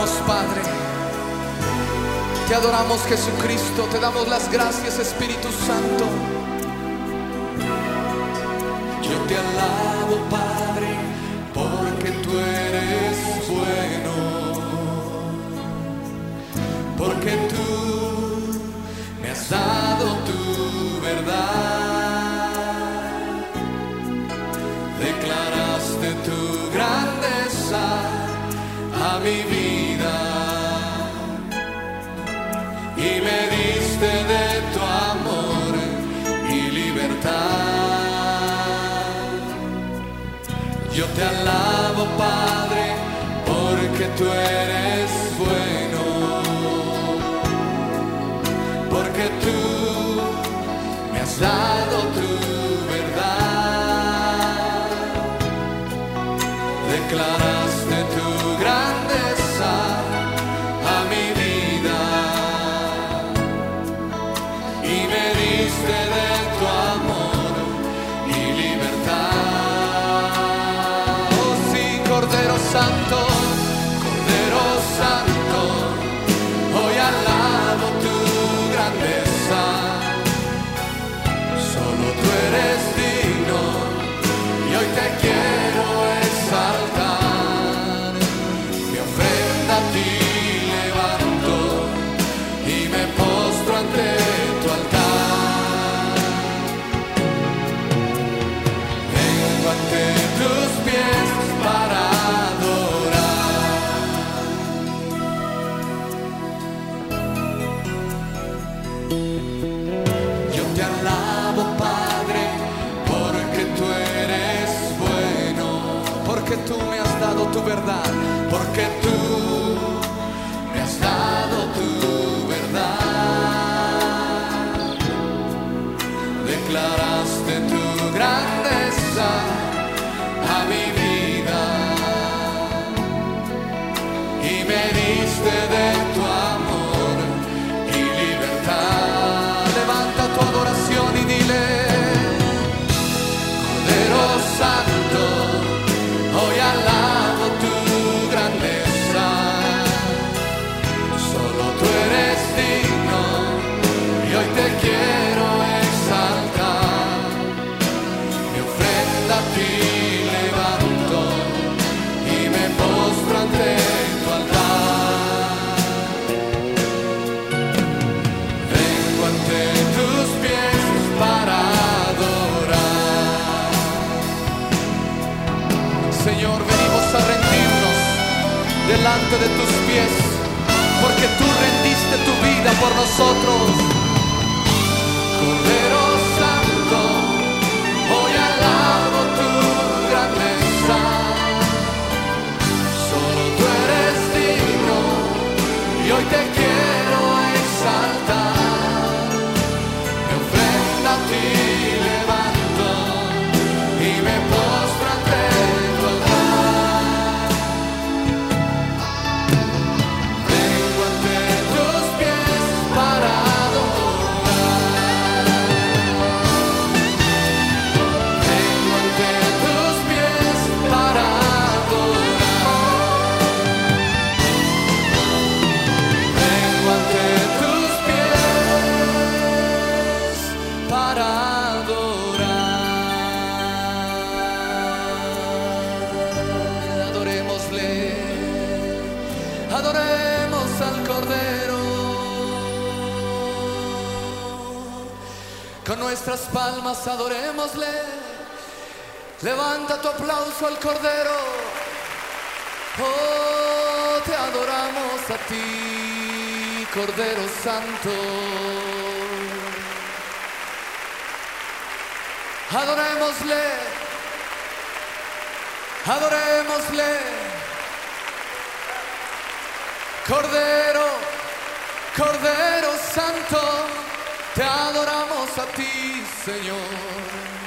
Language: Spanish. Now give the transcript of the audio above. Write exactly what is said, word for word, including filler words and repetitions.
adoramos, Padre. Te adoramos, Jesucristo. Te damos las gracias, Espíritu Santo. Yo te alabo, Padre, porque tú eres bueno, porque tú me has dado tu verdad, declaraste tu grandeza a mi vida y me diste de tu amor y libertad. Yo te alabo, Padre, porque tú eres bueno, porque tú me has dado tu verdad, declaraste tu grandeza a mi vida y me diste de tu amor y libertad. Cordero Santo, Cordero Santo, hoy alabo tu grandeza. Solo tú eres digno y hoy te quiero exaltar. Mi ofrenda a ti levanto y me postro ante tu altar. Vengo ante tus pies para porque tú me has dado tu verdad, porque tú me has dado tu verdad, declaraste tu grandeza a mi vida y me diste de tu amor y libertad. Levanta tu adoración y dile: Cordero Santo, hoy alabo tu grandeza. Solo tú eres digno y hoy te quiero exaltar. Mi ofrenda a ti levanto y me postro ante tu altar. Vengo ante tus pies para adorar. Señor, venimos a rendirnos delante de tus pies, porque tú rendiste tu vida por nosotros. Cordero Santo, hoy alabo tu grandeza. Solo tú eres digno y hoy te quiero exaltar. Mi ofrenda a ti levanto y me postro ante tu altar. Vengo ante tus pies para adorar. Vengo ante tus pies para adorar. Vengo ante tus pies para adorar. Adorémosle, adoremos al Cordero. Con nuestras palmas adorémosle. Levanta tu aplauso al Cordero. Oh, te adoramos a ti, Cordero Santo. Adorémosle, adorémosle. Cordero, Cordero Santo, te adoramos a ti, Señor.